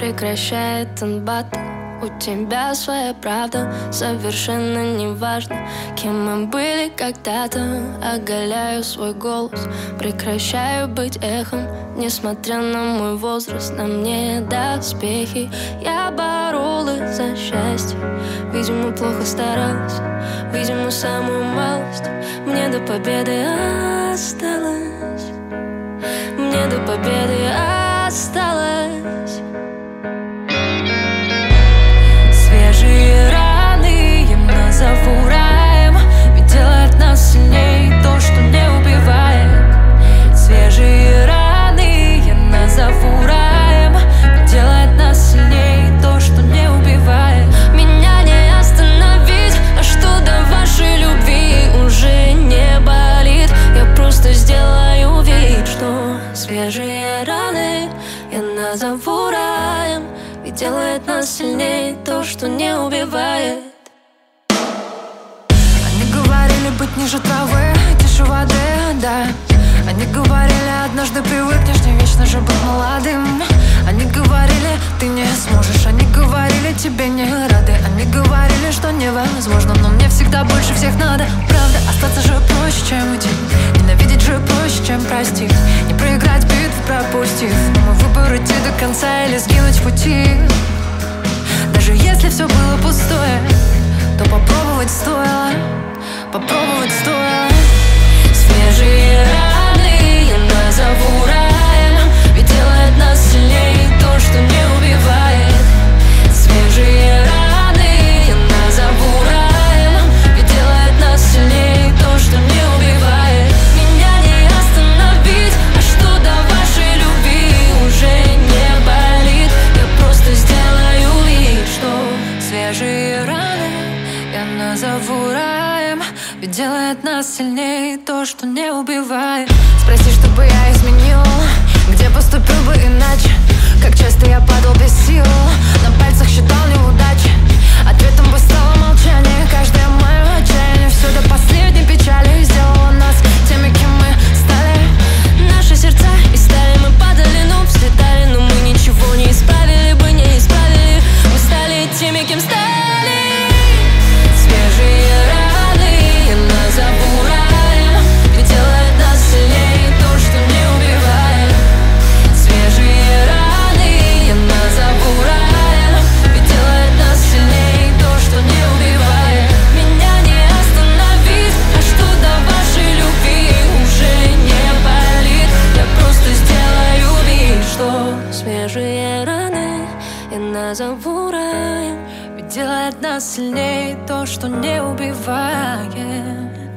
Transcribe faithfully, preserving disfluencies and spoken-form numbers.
прекращает он батл. У тебя своя правда, совершенно неважно, кем мы были когда-то. Оголяю свой голос, прекращаю быть эхом. Несмотря на мой возраст, на мне доспехи. Я боролась за счастье, видимо, плохо старалась, видимо, самую малость. Мне до победы осталось, мне до победы осталось. Свежие раны я назову раем, ведь делает нас сильнее то, что не убивает. Свежие раны я назову раем, ведь делает нас сильнее то, что не убивает. Меня не остановить, а что до вашей любви уже не болит. Я просто сделаю вид, что свежие раны я назову раем, ведь делает нас сильнее то, что не убивает. Они говорили быть ниже травы, тише воды, да. Они говорили, однажды привыкнешь, не вечно же быть молодым. Они говорили, ты не сможешь. Они говорили, тебе не рады. Они говорили, что невозможно, но мне всегда больше всех надо. Правда, остаться же проще, чем уйти. Ненавидеть же проще, чем простить. Не проиграть битву, пропустив. Но мой выбор идти до конца или сгинуть в пути. Даже если все было пустое, то попробовать стоило, попробовать стоило. Свежие раны я назову раем, ведь делает нас сильнее то, что не убивает. Свежие раны я назову раем, ведь делает нас сильнее то, что не убивает. Меня не остановить, а что до вашей любви уже не болит. Я просто сделаю вид, что свежие раны я назову раем, ведь делает нас сильнее то, что не убивает. Спроси, что бы я изменил, где поступил бы иначе. Как часто я падал без сил, на пальцах считал неудачи. Ответом бы стало молчание. Каждое мое отчаяние, все до последней печали сделало нас теми, кем мы стали. Наши сердца и стали, мы падали, но взлетали. Но мы ничего не исправили бы, не исправили. Мы стали теми, кем стали. Свежие раны я назову раем, ведь делает нас сильнее то, что не убивает. Свежие раны я назову раем, ведь делает нас сильнее то, что не убивает. Меня не остановить, а что до вашей любви уже не болит. Я просто сделаю вид, что свежие раны я назову раем, ведь делает нас сильнее то, что не убивает.